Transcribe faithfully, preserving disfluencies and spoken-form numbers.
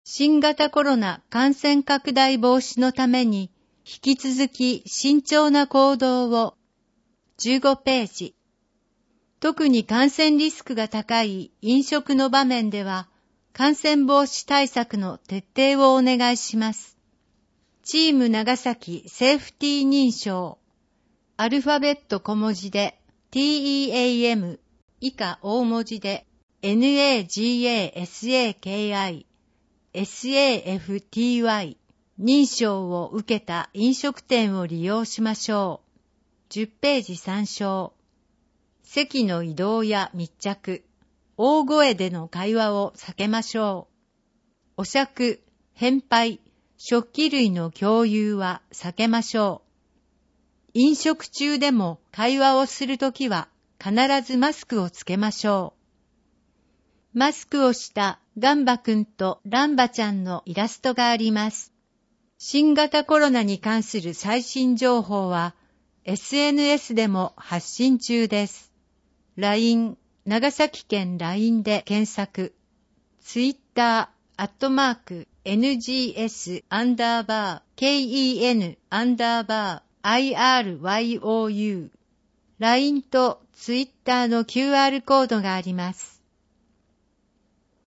新型コロナ感染拡大防止のために引き続き慎重な行動を。じゅうごページ。特に感染リスクが高い飲食の場面では、感染防止対策の徹底をお願いします。チーム長崎セーフティー認証。アルファベット小文字で ティーイーエーエム 以下大文字で エヌエージーエーエスエーケーアイ エスエーエフティーワイ 認証を受けた飲食店を利用しましょう。じゅうページ参照。席の移動や密着、大声での会話を避けましょう。お酌、返杯、食器類の共有は避けましょう。飲食中でも会話をするときは必ずマスクをつけましょう。マスクをしたガンバくんとランバちゃんのイラストがあります。新型コロナに関する最新情報は エスエヌエス でも発信中です。ライン、長崎県 ライン で検索。ツイッター、アットマーク、エヌジーエス アンダーバー、ケン アンダーバー、アイアールワイオーユー。ライン とツイッターの キューアール コードがあります。